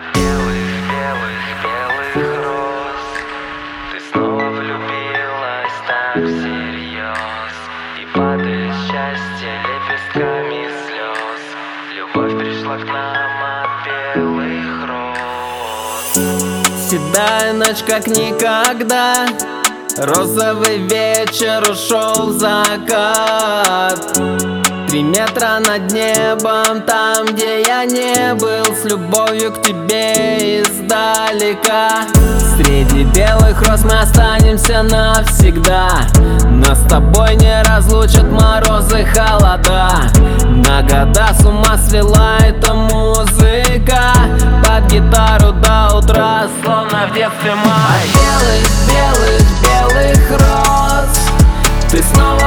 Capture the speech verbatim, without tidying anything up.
белых, белых, белых роз. Ты снова влюбилась так всерьез и падаешь счастье лепестками слез. Любовь пришла к нам от белых роз. Седая ночь как никогда, розовый вечер ушел в закат. Три метра над небом, там, где я не был, с любовью к тебе издалека. Среди белых роз мы останемся навсегда. Нас с тобой не разлучат морозы, холода. На года с ума свела эта музыка. Под гитару до утра, словно в детстве май. Белых, белых, белых роз. Ты снова